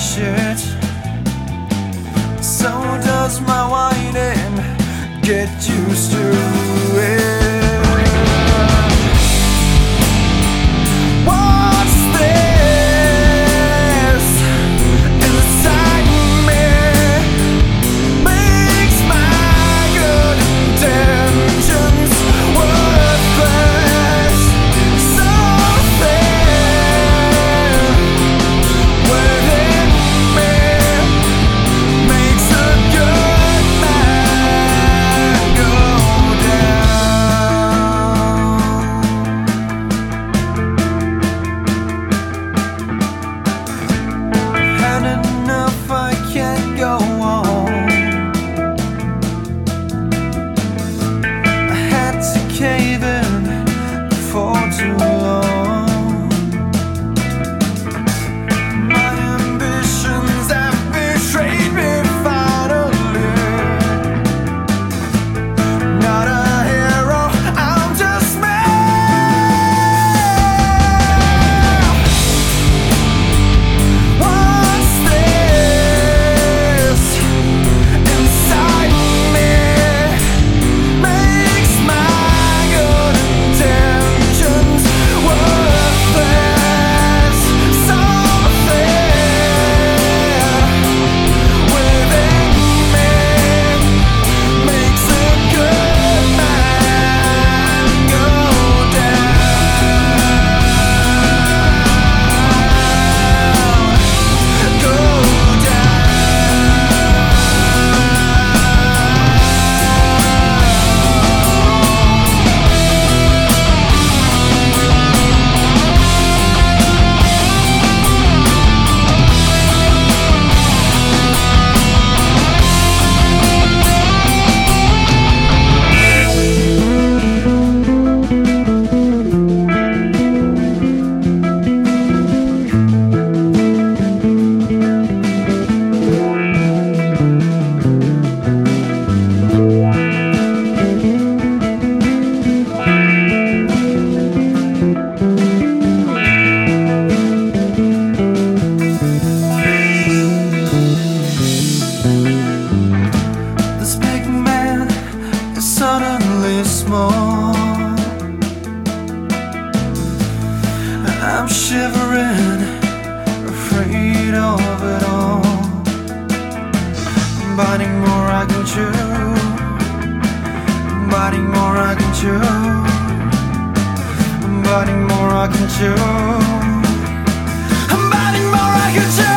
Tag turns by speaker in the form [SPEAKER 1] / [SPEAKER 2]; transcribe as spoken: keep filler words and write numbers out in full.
[SPEAKER 1] shit. So does my whining. Get used to it. For too long, my ambitions have betrayed me finally. Not a hero, I'm just me. What's this inside me? Makes my good intentions worthless. Something within me makes a good man go down, go suddenly small. I'm shivering, afraid of it all. Biting more I can chew, biting more I can chew, biting more I can chew, biting more I can chew.